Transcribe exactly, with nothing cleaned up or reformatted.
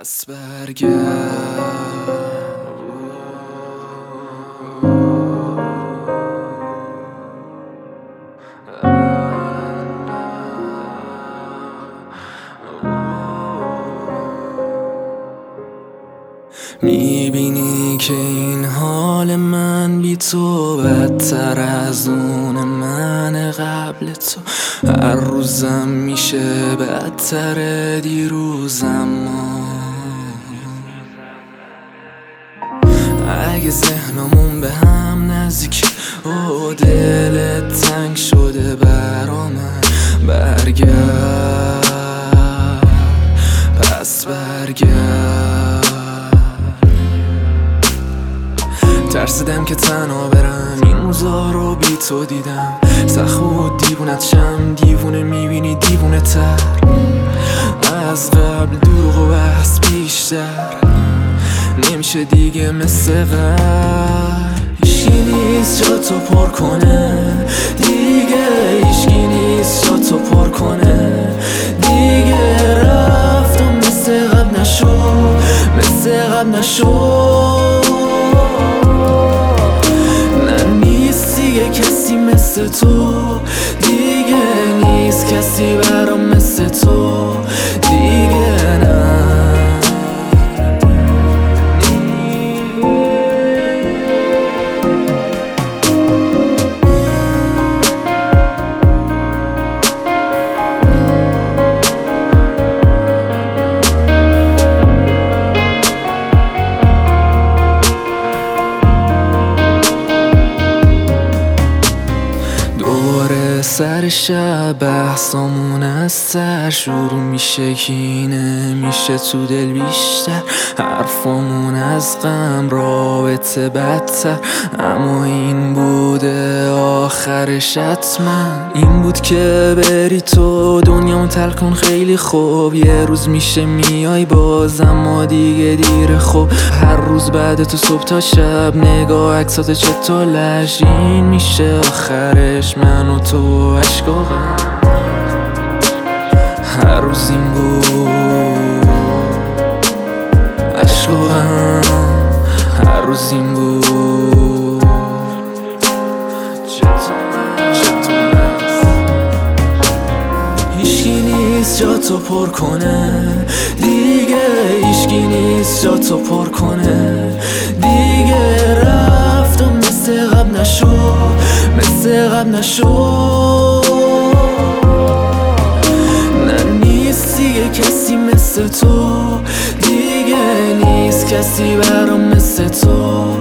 پس برگرد میبینی که این حال من بی تو بدتر از اون من قبل تو. هر روزم میشه بدتر دیروزم. اگه ذهنمون به هم نزدیک و دلت تنگ شده برا من، برگرد پس برگرد. ترسیدم که تنها برم، این روزا رو بی تو دیدم. سخت بود دیوونت شم، دیوونه میبینی دیوونه تر. از قبل دروغ و بحث بیشتر، نمیشه دیگه مثل قبل. هیچکی نیست جا تو پر کنه دیگه، هیچکی نیست جا تو پر کنه دیگه. رفت و مثل قبل نشو، مثل قبل نشو. دیگه کسی مثل تو، دیگه نیست کسی برام مثل تو دیگه. نه سر شب بحثامون از سر شروع میشه، کینه میشه تو دل بیشتر. حرفامون از غم، رابطه بدتر. اما این بوده آخرش حتما، این بود که بری تو دنیامو ترک کن. خیلی خوب یه روز میشه میای باز، اما دیگه دیره. خوب هر روز بعد تو صبح تا شب نگاه عکسات چطولش، این میشه آخرش من و تو عشق و غم. هر روز این بود عشق و غم، هر روز این بود هیچکی نیست جا تو پر کنه دیگه، هیچکی نیست جا تو پر کنه دیگه. رفت و مثل قبل نشو، مثل قبل نشو. نه نیست دیگه کسی مثل تو، دیگه نیست کسی برام مثل تو.